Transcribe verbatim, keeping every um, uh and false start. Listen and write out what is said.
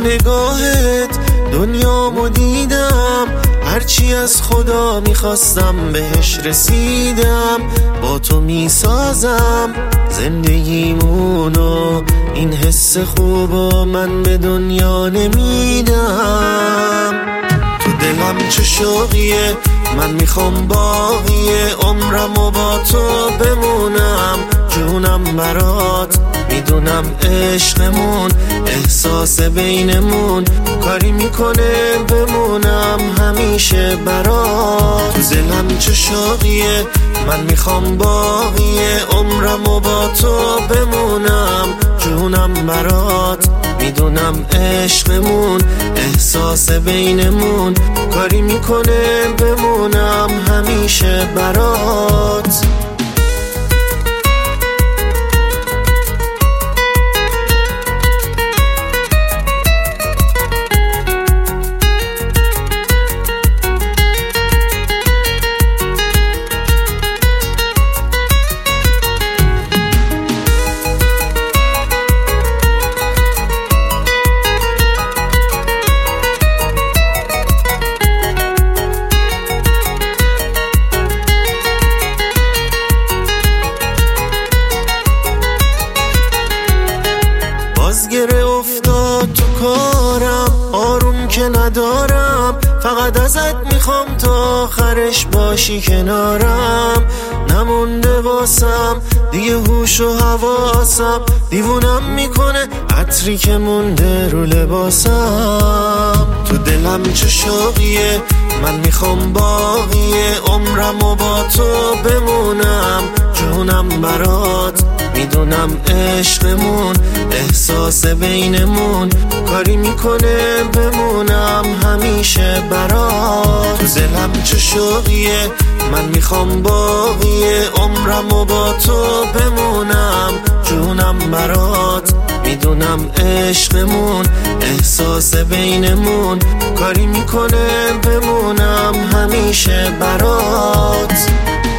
نگاهت دنیامو دیدم، هرچی از خدا میخواستم بهش رسیدم. با تو میسازم زندگیمونو، این حس خوبو من به دنیا نمیدم. تو دلم چه شوقیه، من میخوام باقی عمرمو با تو بمونم. جونم برات، میدونم عشقمون احساس بینمون کاری میکنه بمونم همیشه برات. تو دلم چه شوقیه، من میخوام باقی عمرمو با تو بمونم. جونم برات، میدونم عشقمون احساس بینمون کاری میکنه بمونم همیشه برات. گره افتاد تو کارم، آروم که ندارم، فقط ازت میخوام تا آخرش باشی کنارم. نمونده واسم دیگه هوش و حواسم، دیوونم میکنه عطری که مونده رو لباسم. تو دلم چه شوقیه، من میخوام باقی عمرمو با تو بمونم. جونم برات، میدونم عشقمون احساس بینمون کاری میکنه بمونم همیشه برات. تو دلم چه شوقیه، من میخوام باقی عمرمو با تو بمونم. جونم برات، میدونم عشقمون احساس بینمون کاری میکنه بمونم همیشه برات.